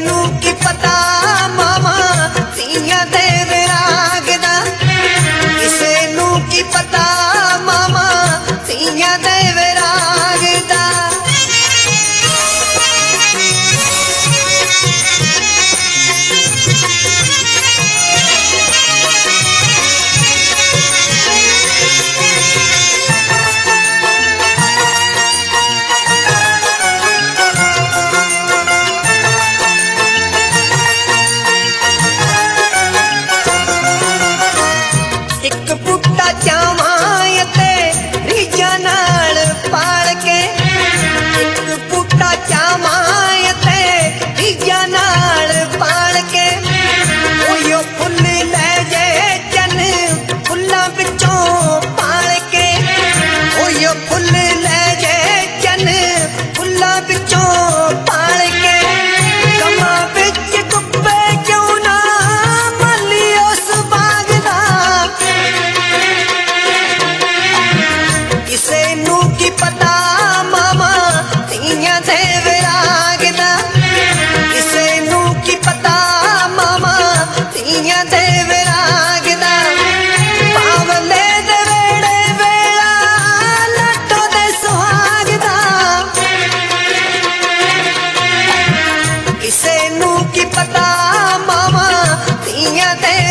नू की पता मामा धीयां दे विराग दा, किसे नू की पता मामा धीयां दे विराग दा। एक बूटा चावां ते रीझां नाल पाल के, एक बूटा चावां ते रीझां नाल पाल के, ओयो फुल लै जे चन फुल्लां विचों पाल के, ओयो फुल लै जे चन फुल्लां विचों पाल के। कमां विच डुब्बे क्यों ना माली उस बाग दा, किसे नू की पता मामा धीयां दे विराग दा, किसे नू की पता मामा धीयां दे विराग दा। पावले दे वेड़े वेला लाटो दे सुहाग दा, किसे नू की पता मामा धीयां दे